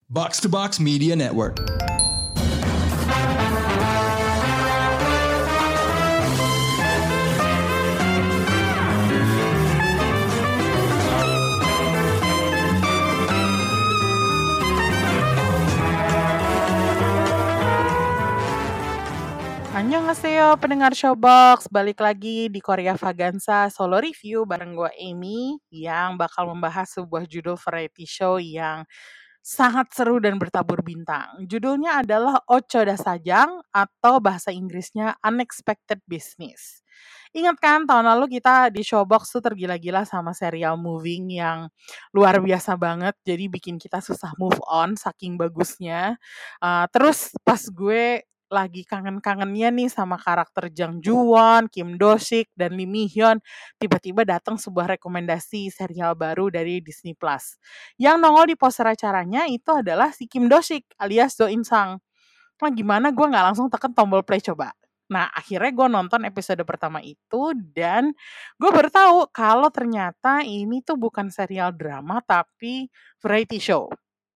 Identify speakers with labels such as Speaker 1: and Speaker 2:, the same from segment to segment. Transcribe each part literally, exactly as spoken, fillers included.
Speaker 1: Box to Box Media Network.
Speaker 2: Annyeonghaseyo pendengar Showbox, balik lagi di Korea Vaganza Solo Review bareng gue Amy yang bakal membahas sebuah judul variety show yang sangat seru dan bertabur bintang. Judulnya adalah Ochoda Sajang atau bahasa Inggrisnya Unexpected Business. Ingat kan tahun lalu kita di Showbox tuh tergila-gila sama serial Moving yang luar biasa banget, jadi bikin kita susah move on saking bagusnya. Uh, terus pas gue lagi kangen-kangennya nih sama karakter Jang Ju-won, Kim Do-sik, dan Lee Mi-hyun, tiba-tiba datang sebuah rekomendasi serial baru dari Disney Plus. Yang nongol di poster acaranya itu adalah si Kim Do-sik alias Do In-sang. Nah gimana gue gak langsung tekan tombol play coba? Nah akhirnya gue nonton episode pertama itu dan gue baru tahu kalau ternyata ini tuh bukan serial drama tapi variety show.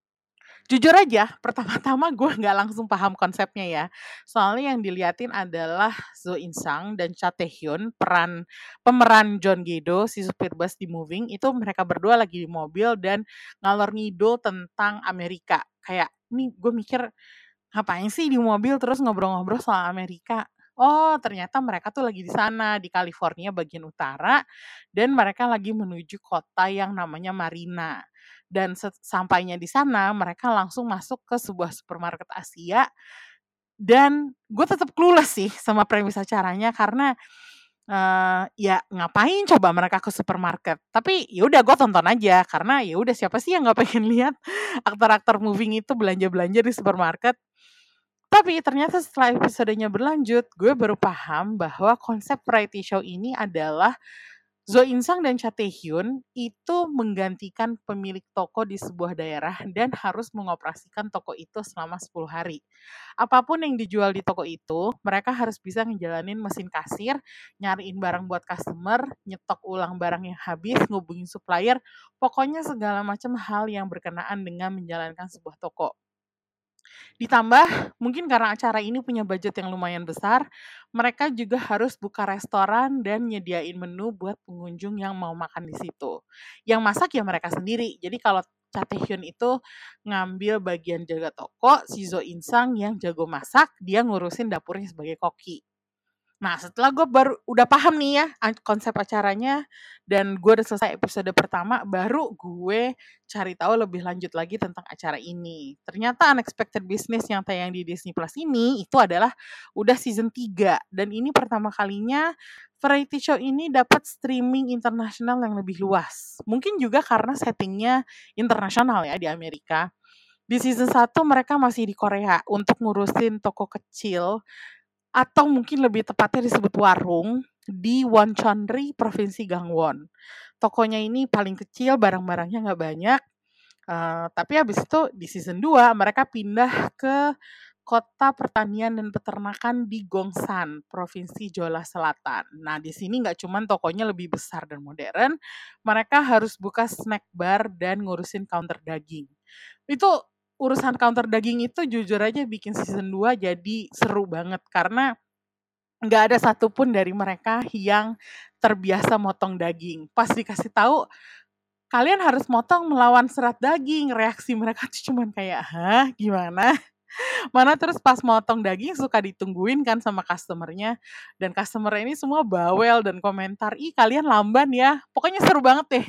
Speaker 2: Jujur aja, pertama-tama gue nggak langsung paham konsepnya ya. Soalnya yang diliatin adalah Zo In-sang dan Cha Tae-hyun, peran pemeran John Gi-do, si supir bus di Moving, itu mereka berdua lagi di mobil dan ngalor ngidul tentang Amerika. Kayak, nih gue mikir, ngapain sih di mobil terus ngobrol-ngobrol soal Amerika? Oh, ternyata mereka tuh lagi di sana, di California bagian utara, dan mereka lagi menuju kota yang namanya Marina. Dan sampainya di sana, mereka langsung masuk ke sebuah supermarket Asia. Dan gue tetap clueless sih sama premis acaranya karena uh, ya ngapain coba mereka ke supermarket. Tapi ya udah gue tonton aja karena ya udah siapa sih yang nggak pengen lihat aktor-aktor Moving itu belanja-belanja di supermarket. Tapi ternyata setelah episodenya berlanjut, gue baru paham bahwa konsep variety show ini adalah Zo In-sang dan Cha Tae-hyun itu menggantikan pemilik toko di sebuah daerah dan harus mengoperasikan toko itu selama sepuluh hari. Apapun yang dijual di toko itu, mereka harus bisa ngejalanin mesin kasir, nyariin barang buat customer, nyetok ulang barang yang habis, ngubungin supplier, pokoknya segala macam hal yang berkenaan dengan menjalankan sebuah toko. Ditambah, mungkin karena acara ini punya budget yang lumayan besar, mereka juga harus buka restoran dan nyediain menu buat pengunjung yang mau makan di situ. Yang masak ya mereka sendiri. Jadi kalau Cha Tae-hyun itu ngambil bagian jaga toko, si Zo In-sang yang jago masak, dia ngurusin dapurnya sebagai koki. Nah setelah gue baru udah paham nih ya konsep acaranya dan gue udah selesai episode pertama, baru gue cari tahu lebih lanjut lagi tentang acara ini. Ternyata Unexpected Business yang tayang di Disney Plus ini itu adalah udah season tiga dan ini pertama kalinya variety show ini dapat streaming internasional yang lebih luas. Mungkin juga karena settingnya internasional ya di Amerika. Di season satu mereka masih di Korea untuk ngurusin toko kecil atau mungkin lebih tepatnya disebut warung di Wonchonri, Provinsi Gangwon. Tokonya ini paling kecil, barang-barangnya nggak banyak. Uh, tapi habis itu di season dua mereka pindah ke kota pertanian dan peternakan di Gongsan, Provinsi Jeolla Selatan. Nah, di sini nggak cuma tokonya lebih besar dan modern, mereka harus buka snack bar dan ngurusin counter daging. Itu urusan counter daging itu jujur aja bikin season dua jadi seru banget karena nggak ada satupun dari mereka yang terbiasa motong daging. Pas dikasih tahu kalian harus motong melawan serat daging, reaksi mereka tuh cuman kayak, hah gimana? Mana terus pas motong daging suka ditungguin kan sama customernya, dan customer ini semua bawel dan komentar, ih kalian lamban ya, pokoknya seru banget deh.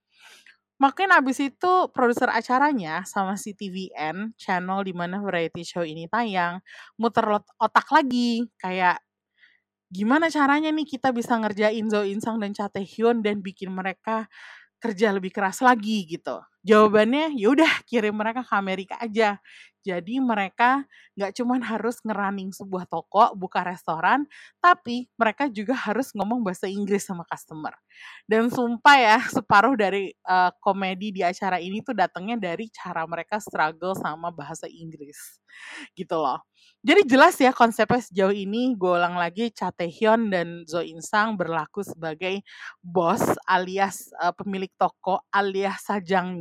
Speaker 2: Makanya abis itu produser acaranya sama si T V N, channel di mana variety show ini tayang, muter otak lagi, kayak gimana caranya nih kita bisa ngerjain Zo In-sang dan Cha Tae-hyun dan bikin mereka kerja lebih keras lagi gitu. Jawabannya yaudah kirim mereka ke Amerika aja. Jadi mereka gak cuma harus ngerunning sebuah toko, buka restoran, tapi mereka juga harus ngomong bahasa Inggris sama customer. Dan sumpah ya, separuh dari uh, komedi di acara ini tuh datangnya dari cara mereka struggle sama bahasa Inggris. Gitu loh. Jadi jelas ya konsepnya sejauh ini, gue ulang lagi, Cha Tae-hyun dan Zo In-sang berlaku sebagai bos alias uh, pemilik toko alias Sajang nih.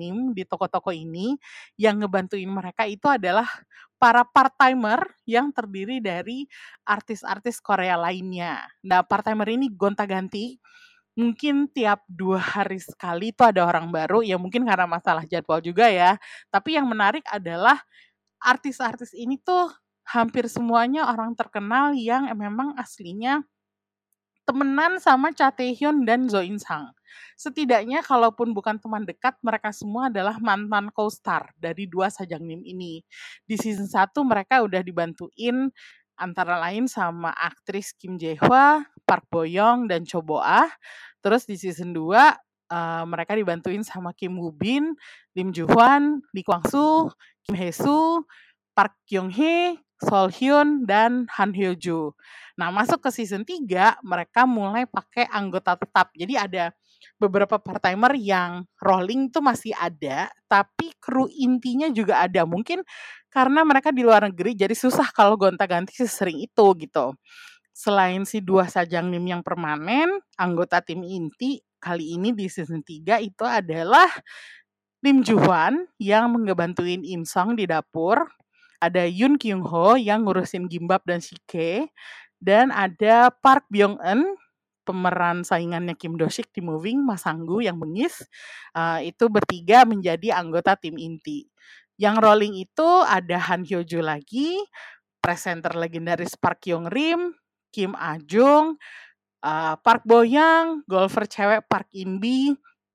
Speaker 2: tim di toko-toko ini yang ngebantuin mereka itu adalah para part-timer yang terdiri dari artis-artis Korea lainnya. Nah, part-timer ini gonta-ganti, mungkin tiap dua hari sekali itu ada orang baru, ya mungkin karena masalah jadwal juga ya. Tapi yang menarik adalah artis-artis ini tuh hampir semuanya orang terkenal yang memang aslinya temenan sama Cha Tae-hyun dan Zo In-sang. Setidaknya kalaupun bukan teman dekat, mereka semua adalah mantan co-star dari dua Sajangnim ini. Di season satu mereka udah dibantuin antara lain sama aktris Kim Jae-hwa, Park Bo-young, dan Cho Bo-ah. Terus di season dua uh, mereka dibantuin sama Kim Woo-bin, Lim Joo-hwan, Lee Kwang-soo, Kim Hae-soo, Park Kyung-hee, Sol Hyun, dan Han Hyo-joo. Nah, masuk ke season tiga, mereka mulai pakai anggota tetap. Jadi ada beberapa part-timer yang rolling tuh masih ada, tapi kru intinya juga ada. Mungkin karena mereka di luar negeri, jadi susah kalau gonta-ganti sesering itu gitu. Selain si dua Sajangnim yang permanen, anggota tim inti kali ini di season tiga itu adalah Lim Joo-hwan yang ngebantuin In Sung di dapur, ada Yoon Kyung-ho yang ngurusin Gimbap dan Shike, dan ada Park Byung-eun, pemeran saingannya Kim Do-sik di Moving, Mas Sanggu yang bengis, uh, itu bertiga menjadi anggota tim inti. Yang rolling itu ada Han Hyo-joo lagi, presenter legendaris Park Kyung-rim, Kim Ah-jung, uh, Park Bo-young, golfer cewek Park In-bi,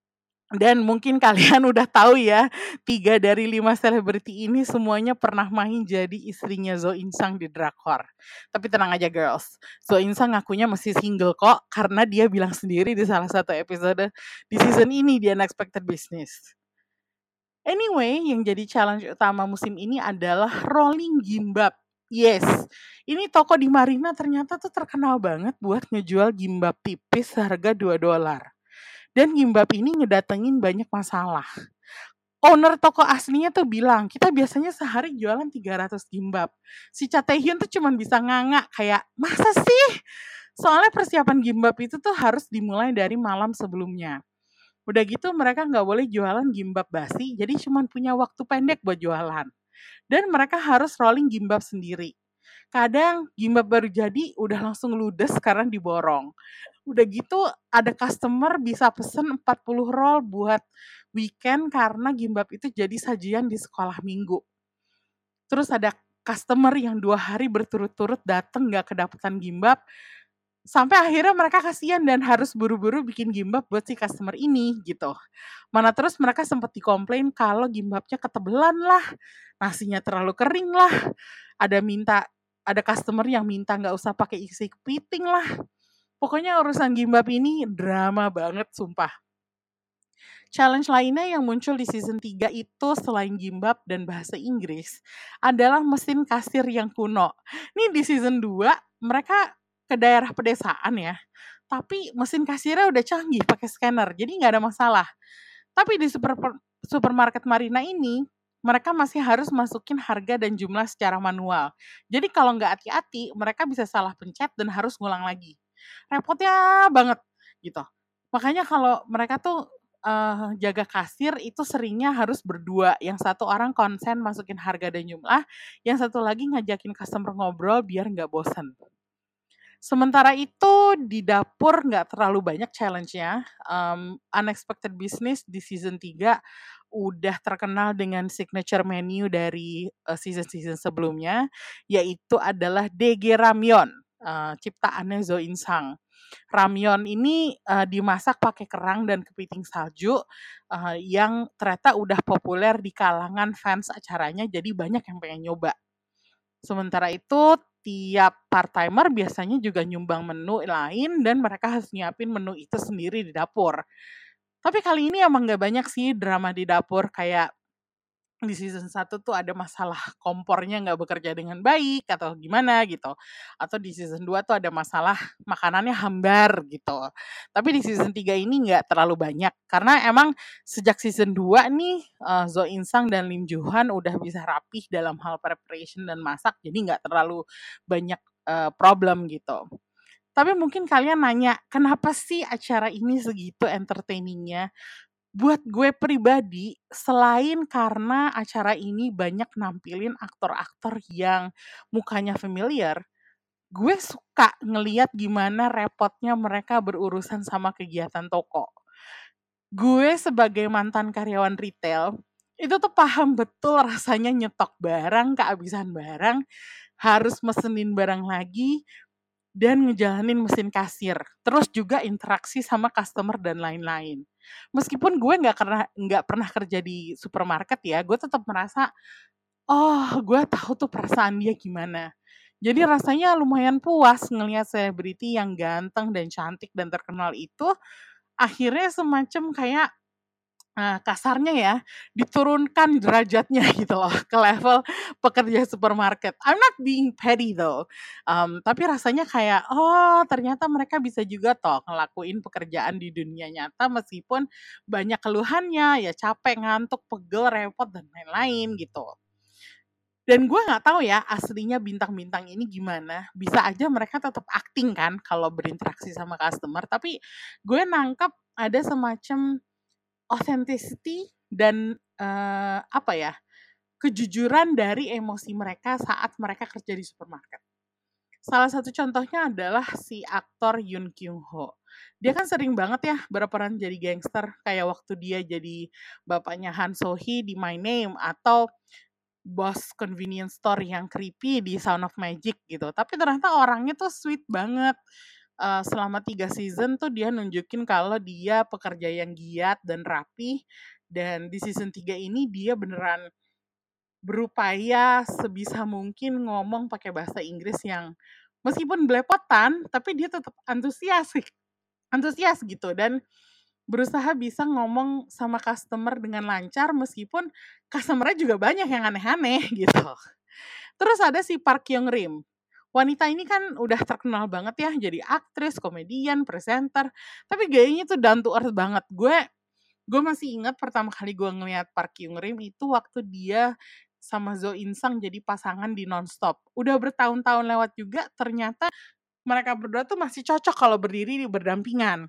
Speaker 2: dan mungkin kalian udah tahu ya, tiga dari lima selebriti ini semuanya pernah main jadi istrinya Zo In-sang di drakor. Tapi tenang aja girls, Zo In-sang ngakunya masih single kok, karena dia bilang sendiri di salah satu episode di season ini di Unexpected Business. Anyway, yang jadi challenge utama musim ini adalah rolling gimbap. Yes, ini toko di Marina ternyata tuh terkenal banget buat ngejual gimbap tipis harga dua dolar. Dan gimbap ini ngedatengin banyak masalah. Owner toko aslinya tuh bilang, kita biasanya sehari jualan tiga ratus gimbap. Si Cha Tae-hyun tuh cuma bisa nganga, kayak, masa sih? Soalnya persiapan gimbap itu tuh harus dimulai dari malam sebelumnya. Udah gitu mereka nggak boleh jualan gimbap basi, jadi cuma punya waktu pendek buat jualan. Dan mereka harus rolling gimbap sendiri. Kadang gimbap baru jadi udah langsung ludes karena diborong. Udah gitu ada customer bisa pesen empat puluh roll buat weekend karena gimbap itu jadi sajian di sekolah minggu. Terus ada customer yang dua hari berturut-turut datang gak kedapetan gimbap, sampai akhirnya mereka kasihan dan harus buru-buru bikin gimbap buat si customer ini gitu. Mana terus mereka sempat dikomplain kalau gimbapnya ketebelan lah, nasinya terlalu kering lah, ada minta ada customer yang minta nggak usah pakai isi kepiting lah. Pokoknya urusan gimbap ini drama banget sumpah. Challenge lainnya yang muncul di season tiga itu selain gimbap dan bahasa Inggris adalah mesin kasir yang kuno. Nih di season dua mereka ke daerah pedesaan ya, tapi mesin kasirnya udah canggih pakai scanner, jadi nggak ada masalah. Tapi di super, supermarket Marina ini mereka masih harus masukin harga dan jumlah secara manual. Jadi kalau nggak hati-hati, mereka bisa salah pencet dan harus ngulang lagi. Repotnya banget gitu. Makanya kalau mereka tuh uh, jaga kasir itu seringnya harus berdua. Yang satu orang konsen masukin harga dan jumlah, yang satu lagi ngajakin customer ngobrol biar nggak bosan. Sementara itu di dapur nggak terlalu banyak challenge-nya. Um, Unexpected Business di season tiga udah terkenal dengan signature menu dari uh, season-season sebelumnya, yaitu adalah Daege Ramyeon, uh, ciptaannya Zo In-sang. Ramyeon ini uh, dimasak pakai kerang dan kepiting salju uh, yang ternyata udah populer di kalangan fans acaranya, jadi banyak yang pengen nyoba. Sementara itu, tiap part-timer biasanya juga nyumbang menu lain dan mereka harus nyiapin menu itu sendiri di dapur. Tapi kali ini emang gak banyak sih drama di dapur, kayak di season satu tuh ada masalah kompornya gak bekerja dengan baik atau gimana gitu. Atau di season dua tuh ada masalah makanannya hambar gitu. Tapi di season tiga ini gak terlalu banyak. Karena emang sejak season dua nih uh, Zo In-sang dan Lim Joo-hwan udah bisa rapih dalam hal preparation dan masak. Jadi gak terlalu banyak uh, problem gitu. Tapi mungkin kalian nanya, kenapa sih acara ini segitu entertainingnya? Buat gue pribadi, selain karena acara ini banyak nampilin aktor-aktor yang mukanya familiar, gue suka ngeliat gimana repotnya mereka berurusan sama kegiatan toko. Gue sebagai mantan karyawan retail, itu tuh paham betul rasanya nyetok barang, kehabisan barang, harus mesenin barang lagi, dan ngejalanin mesin kasir. Terus juga interaksi sama customer dan lain-lain. Meskipun gue nggak pernah nggak pernah kerja di supermarket ya, gue tetap merasa, oh gue tahu tuh perasaan dia gimana. Jadi rasanya lumayan puas ngelihat selebriti yang ganteng dan cantik dan terkenal itu akhirnya semacam kayak Nah, kasarnya ya, diturunkan derajatnya gitu loh ke level pekerja supermarket. I'm not being petty though. Um, tapi rasanya kayak, oh ternyata mereka bisa juga toh ngelakuin pekerjaan di dunia nyata meskipun banyak keluhannya, ya capek, ngantuk, pegel, repot, dan lain-lain gitu. Dan gue nggak tahu ya aslinya bintang-bintang ini gimana. Bisa aja mereka tetap acting kan kalau berinteraksi sama customer. Tapi gue nangkep ada semacam authenticity dan eh, apa ya kejujuran dari emosi mereka saat mereka kerja di supermarket. Salah satu contohnya adalah si aktor Yoon Kyung Ho. Dia kan sering banget ya berperan jadi gangster kayak waktu dia jadi bapaknya Han So Hee di My Name atau bos convenience store yang creepy di Sound of Magic gitu. Tapi ternyata orangnya tuh sweet banget. Uh, selama tiga season tuh dia nunjukin kalau dia pekerja yang giat dan rapi. Dan di season tiga ini dia beneran berupaya sebisa mungkin ngomong pakai bahasa Inggris yang meskipun belepotan, tapi dia tetap antusias, antusias gitu. Dan berusaha bisa ngomong sama customer dengan lancar meskipun customernya juga banyak yang aneh-aneh gitu. Terus ada si Park Hyung Rim. Wanita ini kan udah terkenal banget ya jadi aktris, komedian, presenter, tapi gayanya tuh down to earth banget. Gue gue masih ingat pertama kali gue ngeliat Park Hyung Rim itu waktu dia sama Zo In Sang jadi pasangan di Nonstop. Udah bertahun-tahun lewat juga, ternyata mereka berdua tuh masih cocok kalau berdiri di berdampingan.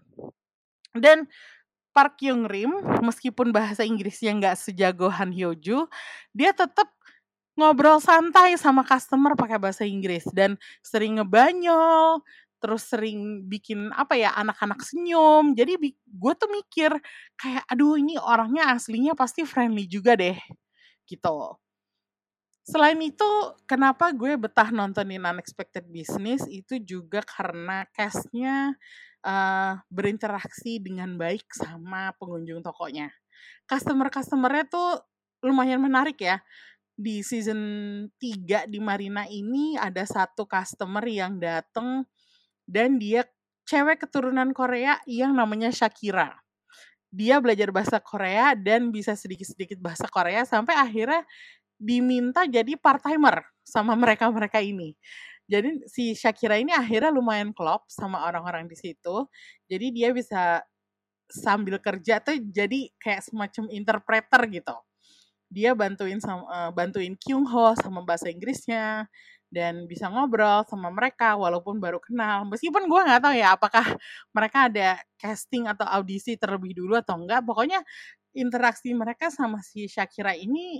Speaker 2: Dan Park Hyung Rim, meskipun bahasa Inggrisnya nggak sejago Han Hyo Joo, dia tetap ngobrol santai sama customer pakai bahasa Inggris dan sering ngebanyol, terus sering bikin apa ya anak-anak senyum. Jadi gue tuh mikir kayak aduh ini orangnya aslinya pasti friendly juga deh gitu. Selain itu, kenapa gue betah nontonin Unexpected Business itu juga karena cast-nya uh, berinteraksi dengan baik sama pengunjung tokonya. Customer-customernya tuh lumayan menarik ya. Di season tiga di Marina ini ada satu customer yang dateng dan dia cewek keturunan Korea yang namanya Shakira. Dia belajar bahasa Korea dan bisa sedikit-sedikit bahasa Korea sampai akhirnya diminta jadi part-timer sama mereka-mereka ini. Jadi si Shakira ini akhirnya lumayan klop sama orang-orang di situ. Jadi dia bisa sambil kerja tuh jadi kayak semacam interpreter gitu. Dia bantuin sama, uh, bantuin Kyung Ho sama bahasa Inggrisnya dan bisa ngobrol sama mereka walaupun baru kenal. Meskipun gue nggak tahu ya apakah mereka ada casting atau audisi terlebih dulu atau enggak. Pokoknya interaksi mereka sama si Shakira ini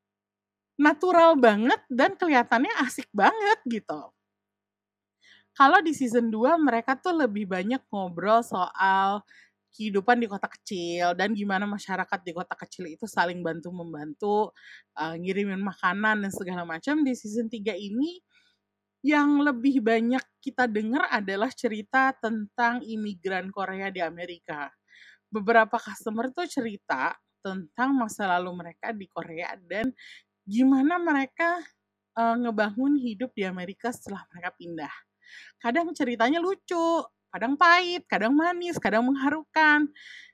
Speaker 2: natural banget dan kelihatannya asik banget gitu. Kalau di season dua mereka tuh lebih banyak ngobrol soal kehidupan di kota kecil dan gimana masyarakat di kota kecil itu saling bantu-membantu, uh, ngirimin makanan dan segala macam. Di season tiga ini yang lebih banyak kita dengar adalah cerita tentang imigran Korea di Amerika. Beberapa customer tuh cerita tentang masa lalu mereka di Korea dan gimana mereka uh, ngebangun hidup di Amerika setelah mereka pindah. Kadang ceritanya lucu, kadang pahit, kadang manis, kadang mengharukan.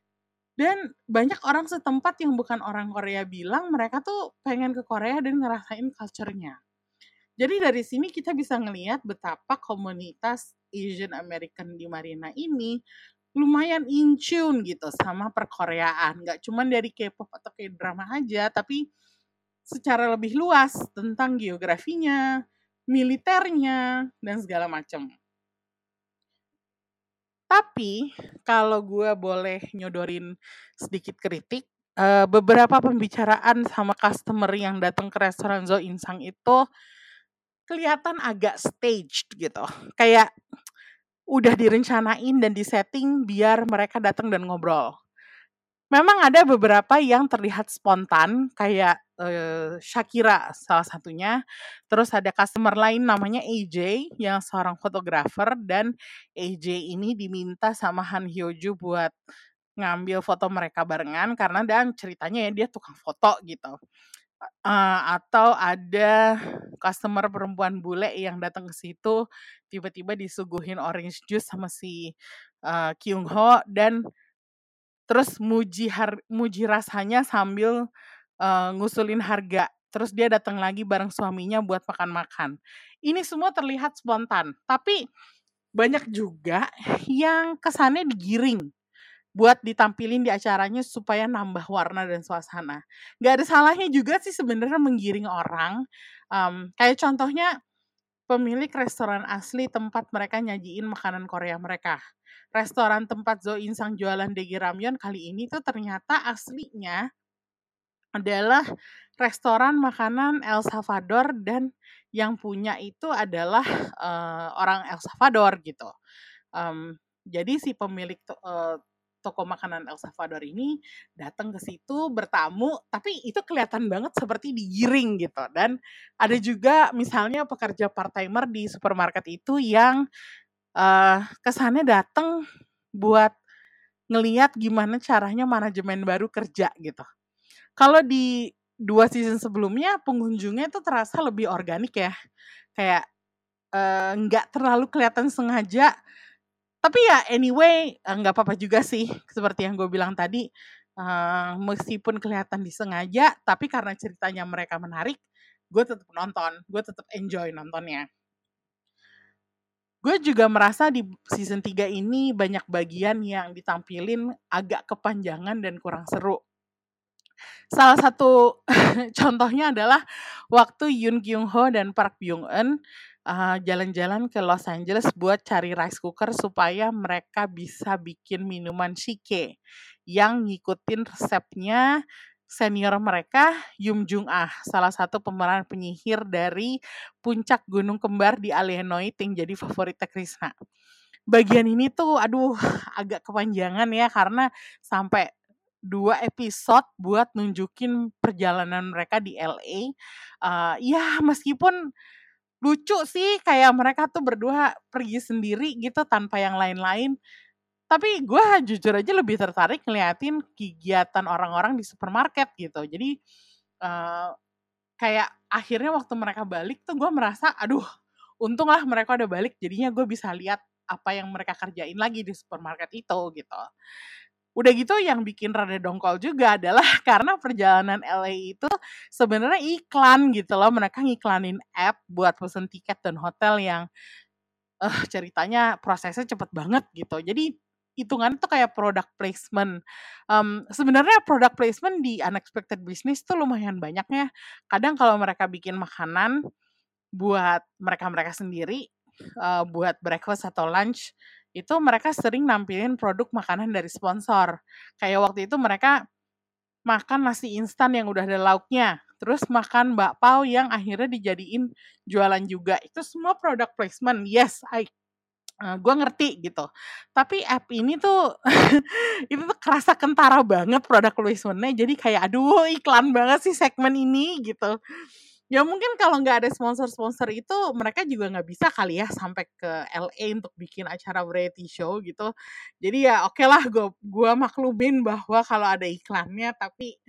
Speaker 2: Dan banyak orang setempat yang bukan orang Korea bilang mereka tuh pengen ke Korea dan ngerasain culture-nya. Jadi dari sini kita bisa ngelihat betapa komunitas Asian American di Marina ini lumayan in tune gitu sama perkoreaan. Gak cuma dari K-pop atau K-drama aja, tapi secara lebih luas tentang geografinya, militernya, dan segala macam. Tapi kalau gue boleh nyodorin sedikit kritik, eh, beberapa pembicaraan sama customer yang datang ke restoran Zo Insang itu kelihatan agak staged gitu. Kayak udah direncanain dan disetting biar mereka datang dan ngobrol. Memang ada beberapa yang terlihat spontan, kayak eh, Shakira salah satunya. Terus ada customer lain namanya A J yang seorang fotografer, dan A J ini diminta sama Han Hyo-joo buat ngambil foto mereka barengan karena dan ceritanya ya dia tukang foto gitu. Eh, atau ada customer perempuan bule yang datang ke situ tiba-tiba disuguhin orange juice sama si eh, Kyung Ho, dan terus muji har muji rasanya sambil, eee, ngusulin harga. Terus dia datang lagi bareng suaminya buat makan-makan. Ini semua terlihat spontan, tapi banyak juga yang kesannya digiring buat ditampilin di acaranya supaya nambah warna dan suasana. Nggak ada salahnya juga sih sebenarnya menggiring orang, mmm, kayak contohnya pemilik restoran asli tempat mereka nyajiin makanan Korea mereka. Restoran tempat Zo Insang jualan Degi Ramyeon kali ini tuh ternyata aslinya adalah restoran makanan El Salvador, dan yang punya itu adalah eh, orang El Salvador gitu. Em, jadi si pemilik to- eh, toko makanan El Salvador ini datang ke situ bertamu, tapi itu kelihatan banget seperti digiring gitu. Dan ada juga misalnya pekerja part-timer di supermarket itu yang eh, kesannya datang buat ngeliat gimana caranya manajemen baru kerja gitu. Kalau di dua season sebelumnya pengunjungnya itu terasa lebih organik ya, kayak eh, nggak terlalu kelihatan sengaja. Tapi ya anyway eh, nggak apa-apa juga sih, seperti yang gue bilang tadi, eh, meskipun kelihatan disengaja, tapi karena ceritanya mereka menarik, gue tetap nonton, gue tetap enjoy nontonnya. Gue juga merasa di season tiga ini banyak bagian yang ditampilin agak kepanjangan dan kurang seru. Salah satu contohnya adalah waktu Yoon Kyung Ho dan Park Byung Eun uh, jalan-jalan ke Los Angeles buat cari rice cooker supaya mereka bisa bikin minuman shike yang ngikutin resepnya senior mereka, Yum Jung Ah, salah satu pemeran penyihir dari puncak gunung kembar di Alienoid yang jadi favoritnya Krishna. Bagian ini tuh aduh agak kepanjangan ya, karena sampai dua episode buat nunjukin perjalanan mereka di L A. Uh, ya meskipun lucu sih kayak mereka tuh berdua pergi sendiri gitu tanpa yang lain-lain. Tapi gue jujur aja lebih tertarik ngeliatin kegiatan orang-orang di supermarket gitu. Jadi uh, kayak akhirnya waktu mereka balik tuh gue merasa aduh untunglah mereka udah balik, jadinya gue bisa lihat apa yang mereka kerjain lagi di supermarket itu gitu. Udah gitu yang bikin rada dongkol juga adalah karena perjalanan L A itu sebenarnya iklan gitu loh. Mereka ngiklanin app buat pesen tiket dan hotel yang eh ceritanya prosesnya cepet banget gitu. Jadi hitungan tuh kayak product placement. Um, sebenarnya product placement di unexpected business tuh lumayan banyaknya. Kadang kalau mereka bikin makanan buat mereka-mereka sendiri, uh, buat breakfast atau lunch, itu mereka sering nampilin produk makanan dari sponsor. Kayak waktu itu mereka makan nasi instan yang udah ada lauknya, terus makan bakpao yang akhirnya dijadiin jualan juga. Itu semua product placement. Yes, I uh, gue ngerti gitu. Tapi app ini tuh itu tuh kerasa kentara banget product placementnya. Jadi kayak aduh iklan banget sih segmen ini gitu. Ya mungkin kalau nggak ada sponsor-sponsor itu mereka juga nggak bisa kali ya sampai ke L A untuk bikin acara variety show gitu. Jadi ya oke lah gue gua maklumin bahwa kalau ada iklannya, tapi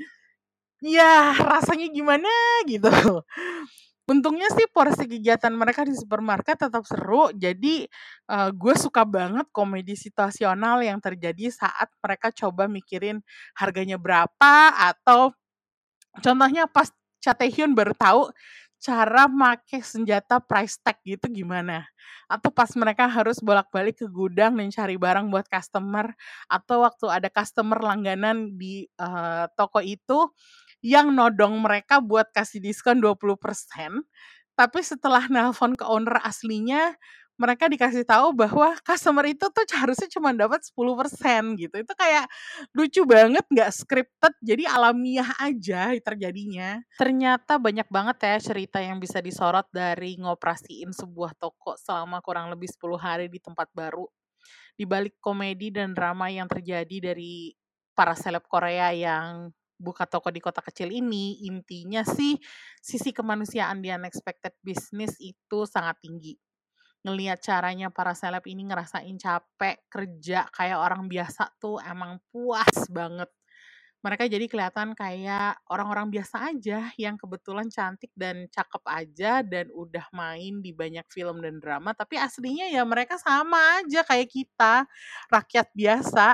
Speaker 2: ya rasanya gimana gitu. Untungnya sih porsi kegiatan mereka di supermarket tetap seru. Jadi uh, gue suka banget komedi situasional yang terjadi saat mereka coba mikirin harganya berapa, atau contohnya pas Cha Tae-hyun baru tahu cara make senjata price tag gitu gimana. Atau pas mereka harus bolak-balik ke gudang dan cari barang buat customer. Atau waktu ada customer langganan di uh, toko itu yang nodong mereka buat kasih diskon dua puluh persen. Tapi setelah nelpon ke owner aslinya, mereka dikasih tahu bahwa customer itu tuh harusnya cuma dapat sepuluh persen gitu. Itu kayak lucu banget, nggak scripted, jadi alamiah aja terjadinya. Ternyata banyak banget ya cerita yang bisa disorot dari ngoperasiin sebuah toko selama kurang lebih sepuluh hari di tempat baru. Di balik komedi dan drama yang terjadi dari para seleb Korea yang buka toko di kota kecil ini, intinya sih sisi kemanusiaan di Unexpected Business itu sangat tinggi. Ngelihat caranya para seleb ini ngerasain capek kerja kayak orang biasa tuh emang puas banget. Mereka jadi kelihatan kayak orang-orang biasa aja yang kebetulan cantik dan cakep aja dan udah main di banyak film dan drama, tapi aslinya ya mereka sama aja kayak kita, rakyat biasa.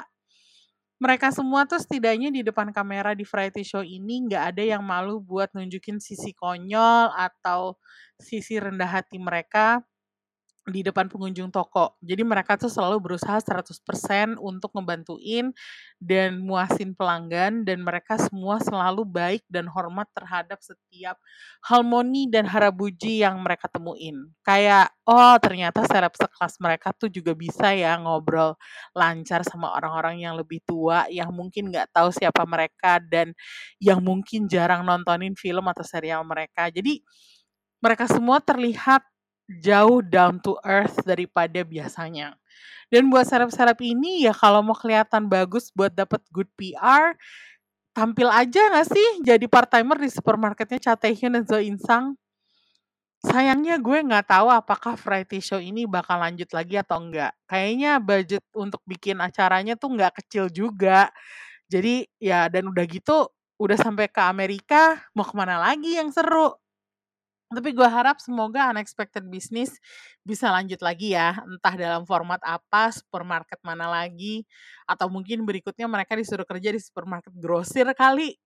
Speaker 2: Mereka semua tuh setidaknya di depan kamera di variety show ini nggak ada yang malu buat nunjukin sisi konyol atau sisi rendah hati mereka di depan pengunjung toko. Jadi mereka tuh selalu berusaha seratus persen untuk ngebantuin dan muasin pelanggan, dan mereka semua selalu baik dan hormat terhadap setiap harmoni dan harabuji yang mereka temuin. Kayak, oh ternyata seleb sekelas mereka tuh juga bisa ya ngobrol lancar sama orang-orang yang lebih tua, yang mungkin nggak tahu siapa mereka dan yang mungkin jarang nontonin film atau serial mereka. Jadi mereka semua terlihat jauh down to earth daripada biasanya. Dan buat seleb-seleb ini ya kalau mau kelihatan bagus buat dapat good P R, tampil aja gak sih jadi part-timer di supermarketnya Cha Tae-hyun dan Zo In-sang. Sayangnya gue gak tahu apakah variety show ini bakal lanjut lagi atau enggak. Kayaknya budget untuk bikin acaranya tuh gak kecil juga. Jadi ya dan udah gitu, udah sampai ke Amerika, mau kemana lagi yang seru. Tapi gue harap semoga Unexpected Business bisa lanjut lagi ya, entah dalam format apa, supermarket mana lagi, atau mungkin berikutnya mereka disuruh kerja di supermarket grosir kali,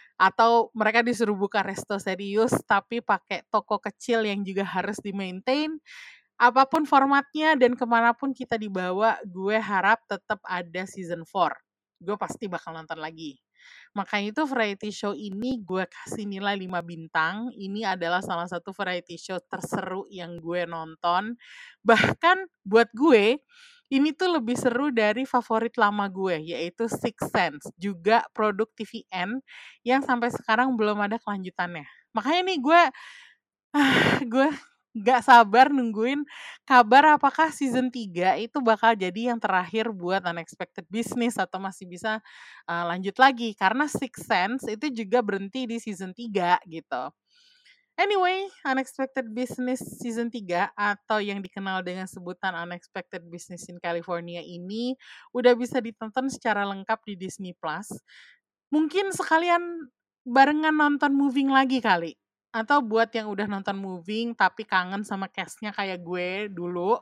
Speaker 2: atau mereka disuruh buka resto serius tapi pakai toko kecil yang juga harus di-maintain. Apapun formatnya dan kemanapun kita dibawa, gue harap tetap ada season four. Gue pasti bakal nonton lagi. Makanya itu variety show ini gue kasih nilai lima bintang. Ini adalah salah satu variety show terseru yang gue nonton. Bahkan buat gue, ini tuh lebih seru dari favorit lama gue, yaitu Sixth Sense. Juga produk T V N yang sampai sekarang belum ada kelanjutannya. Makanya nih gue, ah, gue gak sabar nungguin kabar apakah season tiga itu bakal jadi yang terakhir buat Unexpected Business atau masih bisa uh, lanjut lagi. Karena Sixth Sense itu juga berhenti di season tiga gitu. Anyway, Unexpected Business season tiga atau yang dikenal dengan sebutan Unexpected Business in California ini udah bisa ditonton secara lengkap di Disney Plus. Mungkin sekalian barengan nonton Moving lagi kali. Atau buat yang udah nonton Moving tapi kangen sama cast-nya kayak gue dulu,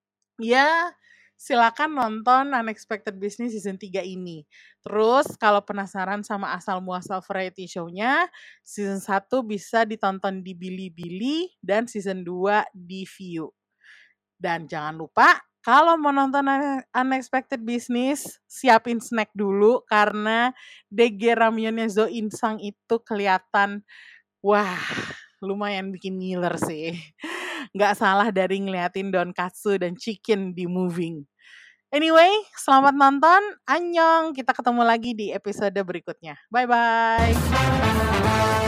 Speaker 2: ya silakan nonton Unexpected Business season tiga ini. Terus kalau penasaran sama asal-muasal variety show-nya, season satu bisa ditonton di Bilibili dan season dua di Viu. Dan jangan lupa kalau mau nonton Unexpected Business, siapin snack dulu karena D G ramyonnya Zo In-sang itu kelihatan wah, lumayan bikin ngiler sih. Nggak salah dari ngeliatin donkatsu dan chicken di Moving. Anyway, selamat nonton. Annyeong. Kita ketemu lagi di episode berikutnya. Bye-bye.